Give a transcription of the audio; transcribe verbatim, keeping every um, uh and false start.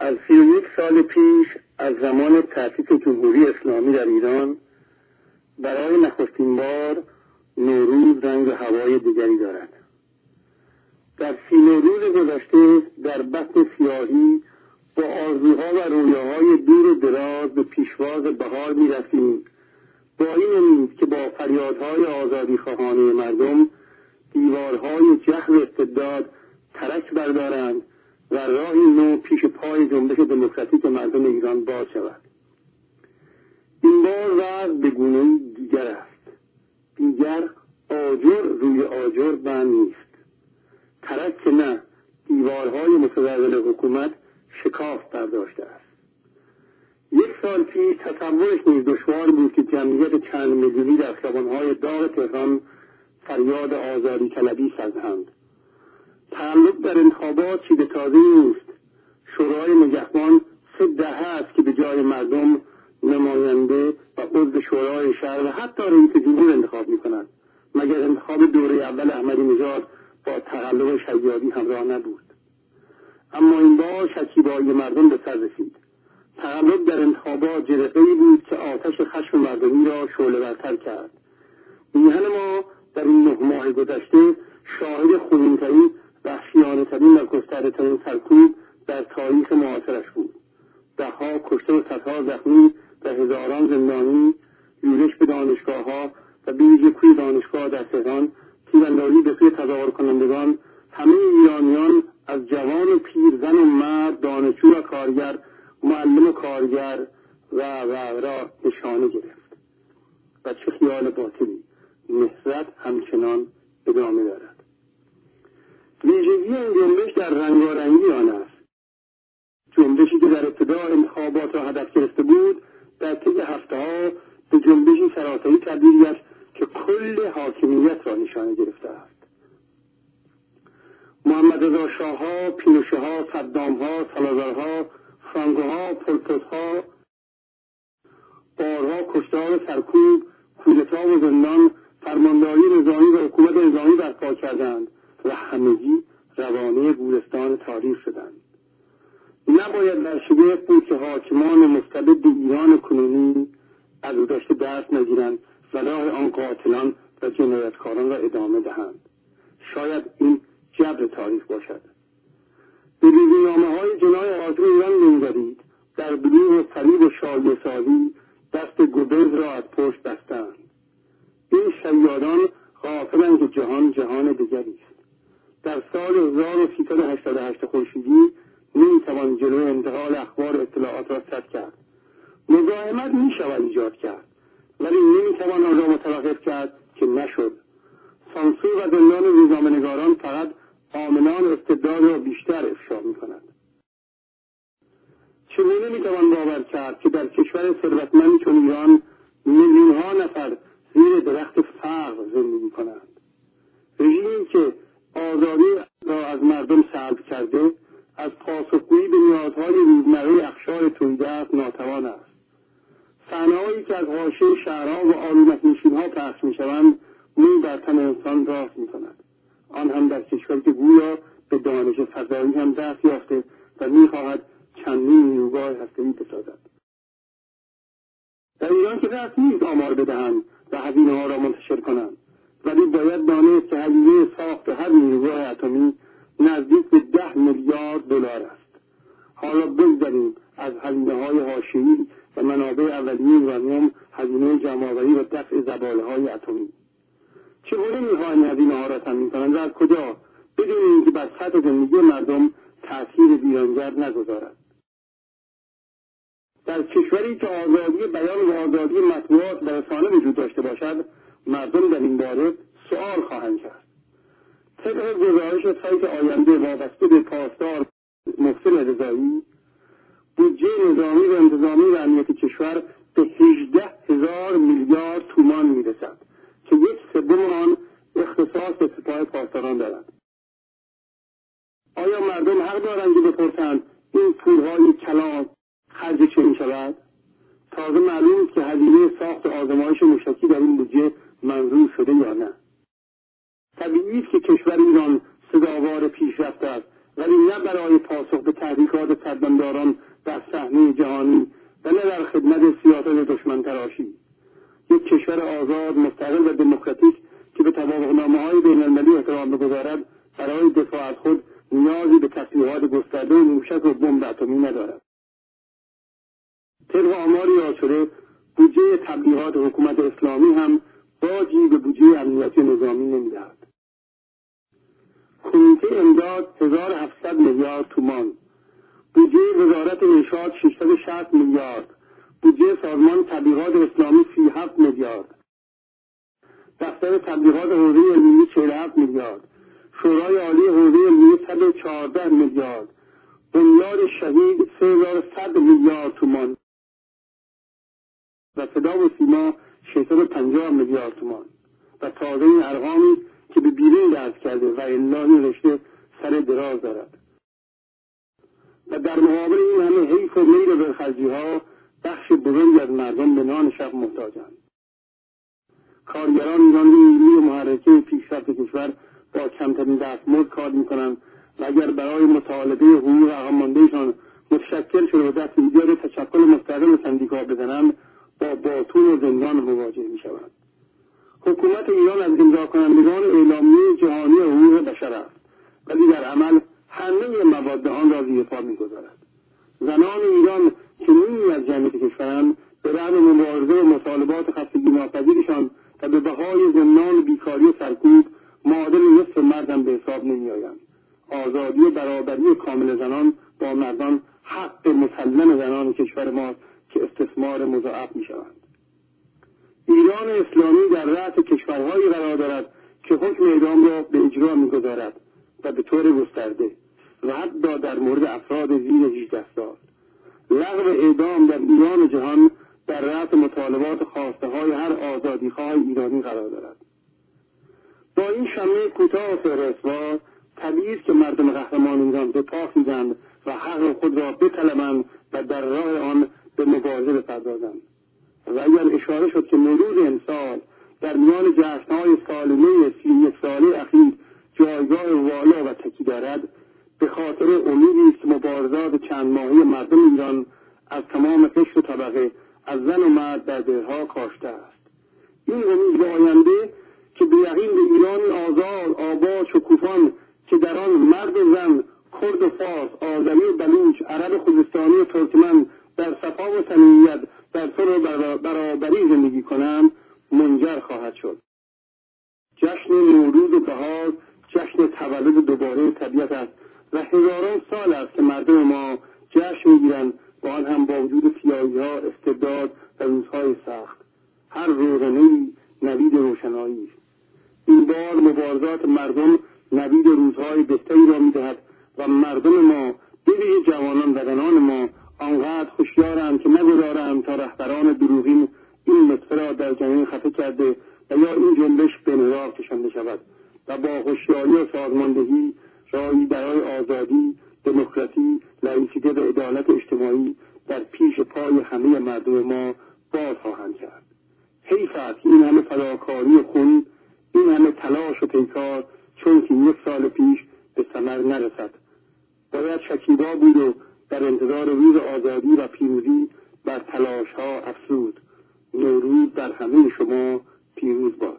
از سی و یک سال پیش از زمان تأسیس جمهوری اسلامی در ایران برای نخستین بار نوروز رنگ و هوای دیگری دارد. در سی نوروز گذشته در بطن سیاهی با آرزوها و رویاهای دور و دراز به پیشواز بهار می رسیم، با این امید که با فریادهای آزادی خواهانه مردم دیوارهای جهل و استبداد ترک بردارند و راهی نو پیش پای جنبش دموکراتیک مردم ایران باز شود. این بار وضع به گونه‌ای دیگر است. دیگر آجر روی آجر بند نیست. ترک که نه، دیوارهای متزلزل حکومت شکاف برداشته است. یک سال پیش تصورش نیز دشوار بود که جمعیت چند میلیونی در خیابان‌های داغ تهران فریاد آزادی طلبی سازند. تعلق در انتخابات چیز تازه نیست. شورای نگهبان سه دهه است که به جای مردم نماینده و عضو شورای شهر و حتی رئیس جمهور انتخاب می‌کند. مگر انتخاب دوره اول احمدی نژاد با تقلب شیادی همراه نبود؟ اما این بار شکیبایی مردم به سر رسید. تقلب در انتخابات جرقه‌ای بود که آتش خشم مردمی را شعله‌ورتر کرد. میهن ما در این نه ماه گذشته شاهد خونین‌ترین، وحشیانه‌ترین و گسترده‌ترین سرکوب در تاریخ معاصرش بود. ده‌ها کشته و صدها زخمی و هزاران زندانی، یورش به دانشگاه‌ها و به ویژه کوی دانشگاه در تهران، تیراندازی به سوی تظاهر کنندگان، همه ایرانیان از جوان و پیر، زن و مرد، دانشجو و کارگر، معلم و کارگر و و را نشانه گرفت. و چه خیال باطلی، نهضت همچنان ادامه دارد. ویژگی این جنبش در رنگارنگی آن است. جنبشی که در ابتدا انتخابات را هدف گرفته بود، در طی هفته‌ها به جنبشی سراسری تبدیل گشت که کل حاکمیت را نشانه گرفته است. محمد رضا شاه‌ها، پینوشه‌ها، صدام‌ها، سالازارها، فرانکوها، پولپوت‌ها، بارها کشتار، سرکوب، کودتا و زندان، فرمانداری نظامی و حکومت نظامی برپا کردند و همگی روانه گورستان تاریخ شدند. نباید در شگفت بود که حاکمان مستبد ایران کنونی از گذشته درس نگیرند و راه آن قاتلان و جنایتکاران را ادامه دهند. شاید این جبر تاریخ باشد. به روزنامه‌های جنای آزم ایران بنگرید، در بلوغ و فریب و شایعه سازی دست گوبز را از پشت بستند. این شیادان غافلند که جهان جهان دیگری است. در سال هزار و سیصد و هشتاد و هشت خورشیدی نمی‌توان جلوی انتقال اخبار اطلاعات را سد کرد. مزاحمت می‌شود ایجاد کرد، ولی نمی‌توان آن را متوقف کرد که نشد. سانسور و زندان روزنامه‌نگاران فقط عاملان استبداد را بیشتر افشا می‌کند. چگونه می‌توان باور کرد که در کشور ثروتمندی چون ایران میلیون‌ها نفر زیر درخت فقر زندگی کنند؟ رژیمی که آزادی را از مردم سلب کرده، از پاسخگویی به نیازهای روزمره اقشار تولیدست ناتوان است. صحنه‌هایی که از حاشیه شهرها و آلوده‌نشین‌ها پخش می‌شوند، موی بر تن انسان راست می‌کند. آن هم در کشوری که گویا به دانش فضایی هم دست یافته و می‌خواهد چندین نیروگاه هسته‌ای بسازد. در ایران که دست نیست آمار بدهند و هزینه‌ها را منتشر کنند، ولی باید دانست که هزینه ساخت هر نیروگاه اتمی نزدیک به ده میلیارد دلار است. حالا بگذاریم از هزینه‌های حاشیه‌ای و منابع اولیه یورانیم، هزینه جمع‌آوری و دفع زباله‌های اتمی. چگونه می‌خواهند هزینه‌ها را تامین کنند و از کجا، بدون اینکه بر سطح زندگی مردم تأثیر ویرانگر نگذارد؟ در کشوری که آزادی بیان و آزادی مطبوعات و رسانه وجود داشته باشد، مردم در این باره سؤال خواهند کرد. طبق گزارش سایت آینده وابسته به پاسدار محسن رضایی، بودجه نظامی و انتظامی و امنیتی کشور به هجده هزار میلیارد تومان میرسد که یک سوم آن اختصاص به سپاه پاسداران دارد. آیا مردم حق دارند که بپرسند این پولهای کلان خرج چه می‌شود؟ تازه معلوم که هزینه ساخت آزمایش موشکی در این بودجه منظور شده یا نه. طبیعی است که کشور ایران سزاوار پیشرفته است، ولی نه برای پاسخ به تحریکات سربندان سیاستگزاران در صحنه جهانی و نه در خدمت سیاست دشمن تراشی. یک کشور آزاد، مستقل و دموکراتیک که به توافقنامه‌های بین‌المللی احترام بگذارد برای دفاع از خود نیازی به تسلیحات گسترده و موشک و بمب اتمی ندارد. طبق آماری یاد شده بودجه تبلیغات حکومت اسلامی هم باجی به بودجه امنیتی نظامی نمی‌دهد. کمیته امداد هزار و هفتصد میلیارد تومان، بودجه وزارت ارشاد ششصد و شصت میلیارد، بودجه سازمان تبلیغات اسلامی سی و هفت میلیارد، دفتر تبلیغات حوزه علمیه چهل و هفت میلیارد، شورای عالی حوزه علمیه صد و چهارده میلیارد، بنیاد شهید سه هزار و صد میلیارد تومان و صدا و سیما ششصد و پنجاه میلیارد تومان و تازه این ارقامی که به بیرون دست کرده و الا این رشته سر دراز دارد. و در مقابل این همه حیف و میل ولخرجی‌ها بخش بزرگی از مردم به نان شب محتاجند. کارگران ایران نیروی محرکه پیشرفت کشور با کمترین دستمزد کار میکنند و اگر برای مطالبه حقوق عقب مانده‌شان متشکل شده و دست ایجاد تشکل مستقل سندیکا بزنند با باتون و زندان مواجه میشوند. حکومت ایران از امضا کنندگان اعلامیه جهانی حقوق بشر است ولی در عمل همه مواد آن را زیر پا میگذارد. زنان ایران که نیمی از جمعیت کشورند به رغم مبارزه و مطالبات خستگی ناپذیرشان و به بهای زندان بیکاری و سرکوب معادل نصف مرد هم به حساب نمیآیند. آزادی و برابری کامل زنان با مردان حق مسلم زنان کشور ماست که استثمار مضاعف میشوند. ایران اسلامی در رأس کشورهایی قرار دارد که حکم اعدام را به اجرا میگذارد و به طور گسترده و حتی در مورد افراد زیر هجده سال. لغو اعدام در ایران و جهان در رأس مطالبات خواسته های هر آزادیخواه ایرانی قرار دارد. با این شمه کوتاه و فهرستوار طبیعی است که مردم قهرمان ایران به پا خیزند و حق خود را بطلبند و در راه آن به مبارزه بپردازند. و اگر اشاره شد که نوروز امسال در میان جشن‌های سالانه سی و یک ساله اخیر جایگاه والا و تکی دارد، به خاطر امیدی است که مبارزات چند ماهه مردم ایران از تمام قشر و طبقه، از زن و مرد در دلها کاشته است. این امید به آینده که به یقین به ایرانی آزاد، آباد، شکوفان که در آن مرد و زن، کرد و فارس، آذری و بلوچ، عرب خوزستانی و ترکمن در صفا و صمیمیت در صلح و برابری زندگی کنند منجر خواهد شد. جشن نوروز و بهار جشن تولد دوباره طبیعت است و هزاران سال است که مردم ما جشن میگیرند و آن هم با وجود سیاهی‌ها، استبداد و روزهای سخت. هر روزنه‌ای نوید روشنایی است. این بار مبارزات مردم نوید روزهای بهتری را می‌دهد و مردم ما، بویژه جوانان و زنان ما، آنقدر هوشیارند که نگذارند تا رهبران دروغین این نطفه را در جنین خفه کرده و یا این جنبش به انحراف کشانده شود و با هوشیاری و سازماندهی راهی برای آزادی، دموکراسی، لایسیته و عدالت اجتماعی در پیش پای همه مردم ما باز خواهند کرد. حیف است این همه فداکاری و خون، این همه تلاش و پیکار چون که یک سال پیش به ثمر نرسد. باید شکیبا بود و در انتظار روز آزادی و پیروزی بر تلاش ها افزود. نوروز در همه شما پیروز باد.